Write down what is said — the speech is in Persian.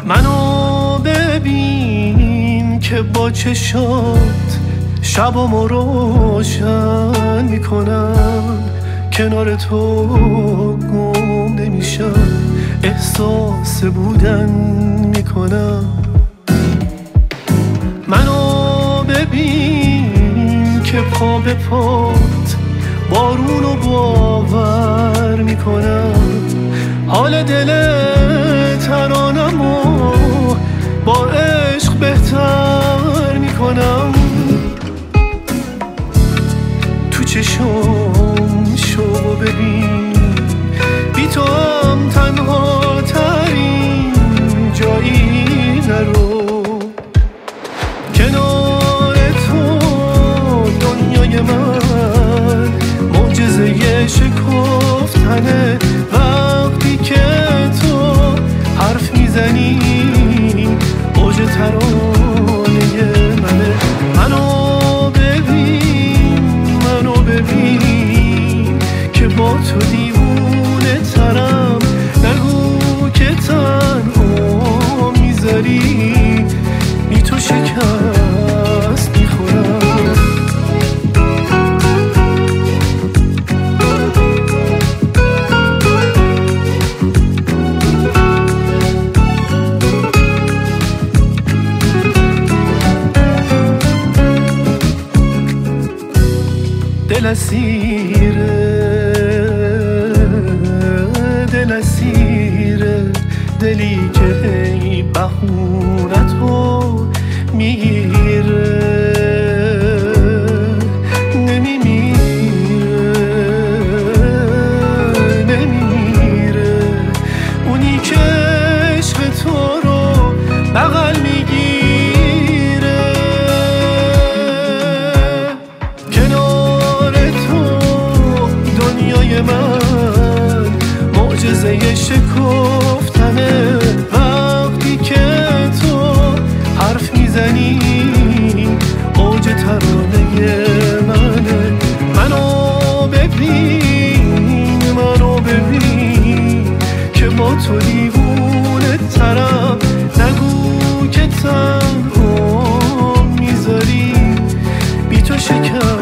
منو ببین که با چشات شبامو روشن میکنم، کنار تو گم نمیشم، احساس بودن میکنم. منو ببین که پا به پات بارونو باور میکنم، حال دل ترانمو با عشق بهتر میکنم. تو چشم شو ببین، بی تو هم تنها ترین جایی نرو، کنار تو دنیای من معجزه شکفتنه. وقتی که تو حرف میزنی اوج ترانه منه. منو ببین که با تو دیوونه ترم، نگو که تنها میذاری، بی تو شکست میخورم. دل اسیره، دلی که ای بهونتو میگیره، نمیمیره، اونی که عشق تو رو بغل میگیره. کنار تو دنیای من معجزه شکفتنه. وقتی که تو حرف میزنی اوج ترانه منه. منو ببین که با تو دیوونه ترم، نگو که تنها میذاری، بی تو شکست